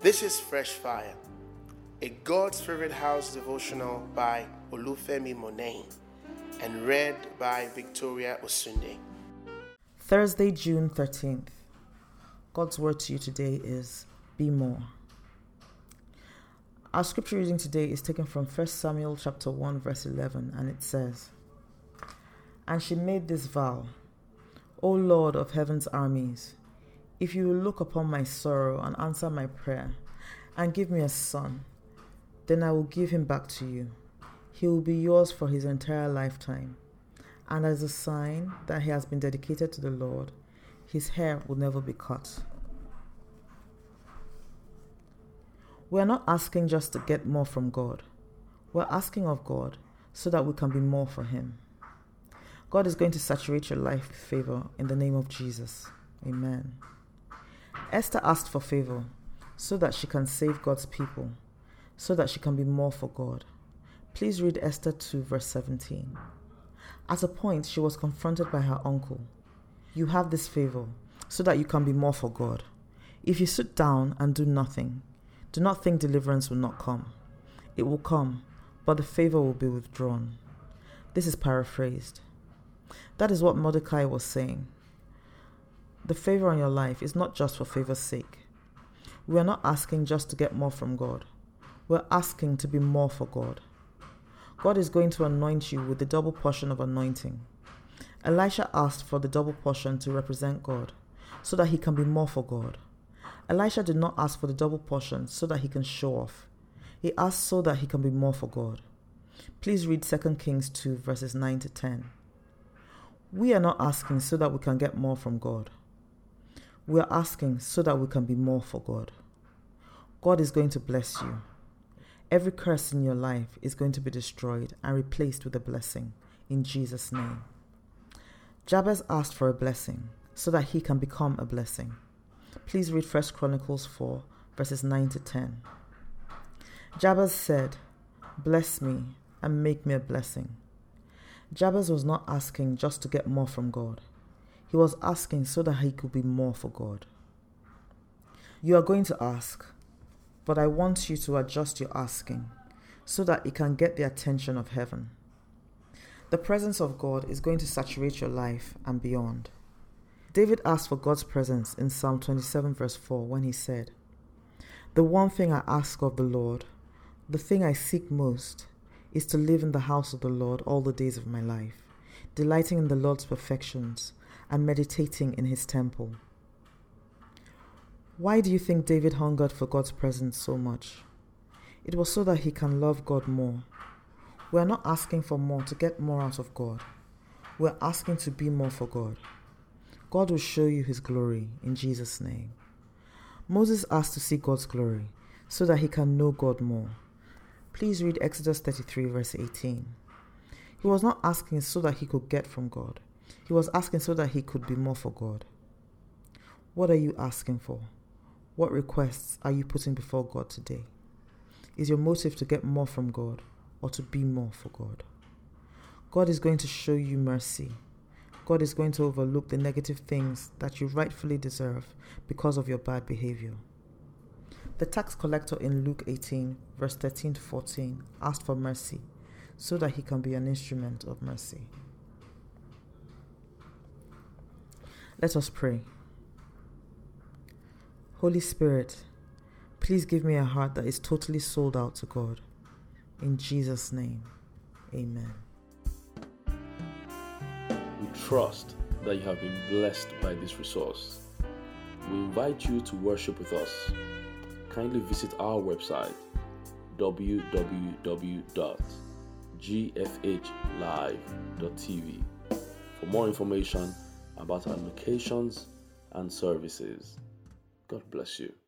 This is Fresh Fire, a God's Favorite House devotional by Olufemi Monet and read by Victoria Osunde. Thursday, June 13th. God's word to you today is, be more. Our scripture reading today is taken from 1 Samuel chapter 1 verse 11, and it says, "And she made this vow, O Lord of heaven's armies, if you will look upon my sorrow and answer my prayer and give me a son, then I will give him back to you. He will be yours for his entire lifetime. And as a sign that he has been dedicated to the Lord, his hair will never be cut." We are not asking just to get more from God. We're asking of God so that we can be more for him. God is going to saturate your life with favor in the name of Jesus. Amen. Esther asked for favor so that she can save God's people, so that she can be more for God. Please read Esther 2 verse 17. At a point, she was confronted by her uncle. You have this favor so that you can be more for God. If you sit down and do nothing, do not think deliverance will not come. It will come, but the favor will be withdrawn. This is paraphrased. That is what Mordecai was saying. The favor on your life is not just for favor's sake. We are not asking just to get more from God. We're asking to be more for God. God is going to anoint you with the double portion of anointing. Elisha asked for the double portion to represent God, so that he can be more for God. Elisha did not ask for the double portion so that he can show off. He asked so that he can be more for God. Please read 2 Kings 2 verses 9 to 10. We are not asking so that we can get more from God. We are asking so that we can be more for God. God is going to bless you. Every curse in your life is going to be destroyed and replaced with a blessing in Jesus' name. Jabez asked for a blessing so that he can become a blessing. Please read 1 Chronicles 4 verses 9 to 10. Jabez said, "Bless me and make me a blessing." Jabez was not asking just to get more from God. He was asking so that he could be more for God. You are going to ask, but I want you to adjust your asking so that it can get the attention of heaven. The presence of God is going to saturate your life and beyond. David asked for God's presence in Psalm 27 verse 4 when he said, "The one thing I ask of the Lord, the thing I seek most, is to live in the house of the Lord all the days of my life, delighting in the Lord's perfections and meditating in his temple." Why do you think David hungered for God's presence so much? It was so that he can love God more. We are not asking for more to get more out of God. We are asking to be more for God. God will show you his glory in Jesus' name. Moses asked to see God's glory so that he can know God more. Please read Exodus 33 verse 18. He was not asking so that he could get from God. He was asking so that he could be more for God. What are you asking for? What requests are you putting before God today? Is your motive to get more from God or to be more for God? God is going to show you mercy. God is going to overlook the negative things that you rightfully deserve because of your bad behavior. The tax collector in Luke 18 verse 13 to 14 asked for mercy so that he can be an instrument of mercy. Let us pray. Holy Spirit, please give me a heart that is totally sold out to God. In Jesus' name, amen. We trust that you have been blessed by this resource. We invite you to worship with us. Kindly visit our website www.gfhlive.tv for more information about our locations and services. God bless you.